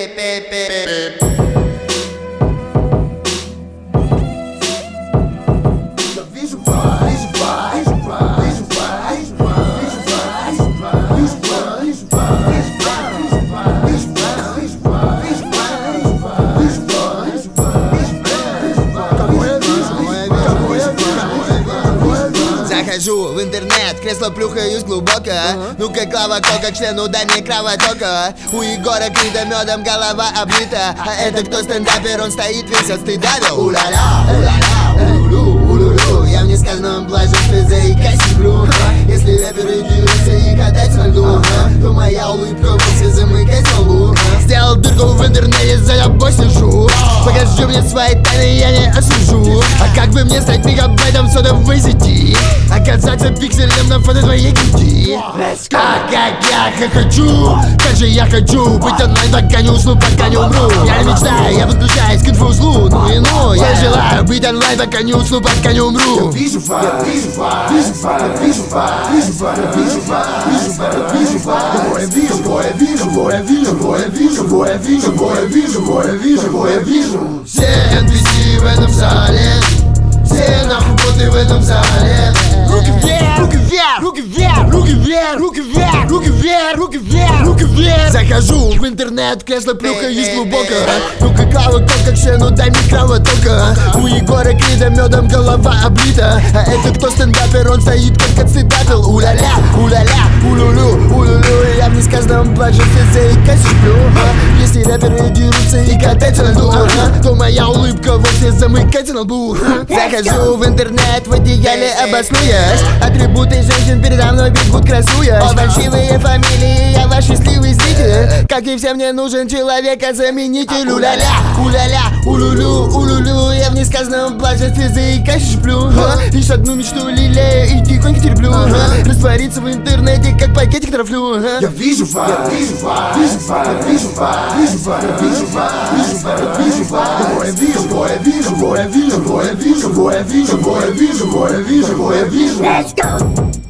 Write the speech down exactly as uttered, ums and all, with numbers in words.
Захожу в интернет, кресло плюхаюсь глубоко. uh-huh. Ну-ка, Клава Кока, члену дай мне кровотока. У Егора Крида медом голова облита. А это кто стендапер, он стоит весь от стыда. У-ля-ля, у-ля-ля, улю-лю, улю-лю. Я в несказанном блаженстве заикаюсь и сплю. Если рэперы дерутся и катаются на льду, то моя улыбка вовсе замыкается в лбу. Сделал дырку в интернете, за тобой слежу. Покажи мне свои тайны, я не осужу. А как бы мне стать мегабайтом сотовой сети? Оказаться пикселем на фото твоей груди. А как я хочу, как же я хочу быть онлайн, пока не усну, пока не умру. Я не мечтаю, я подключаюсь к инфоузлу. Ну и ну, я желаю быть онлайн, пока не усну, пока не умру. Я вижу вас, я вижу вас, вижу вас, я вижу вас, вижу вас, я вижу вас, вижу вас, я вижу вас. Кого я вижу, кого я вижу, кого я вижу, кого я вижу, кого я вижу, кого я вижу, кого я вижу, кого я вижу. Все эн пи си в этом зале, все нахуй боты в этом зале. Руки вверх, руки вверх, руки вверх, руки вверх, руки вверх, руки вверх, руки вверх, руки вверх. Захожу в интернет, кресло плюхаюсь глубоко. Ну-ка, Клава Кока, члену дай мне кровотока. У Егора Крида медом голова облита. А это кто стендапер, он стоит как отцитател. У-ля-ля, у-ля-ля, улю-лю, улю-лю. Я в несказанном блаженстве заикаюсь и сплю. Если рэперы дерутся и катаются на льду, то моя улыбка вовсе замыкается на лбу. Захожу в интернет, в одеяле обоснуясь. Атрибуты женщин передо мной бегут, красуясь. О, фальшивые фамилии, я ваш счастливый зритель. Как и все, мне нужен человека-заменитель. У-ля-ля, у-ля-ля, улю-лю, улю-лю. Я в несказанном блаженстве заикаюсь и сплю. Лишь одну мечту лелею и тихонько терплю. Раствориться в интернете, как пакетик трафлю. Я вижу вас, я вижу вас, вижу вас, я вижу вас, вижу вас, я вижу вас, вижу вас, я вижу вас. Кого я вижу, кого я вижу, кого я вижу, кого я вижу, кого я вижу, кого я вижу, кого я вижу, кого я вижу. Let's go!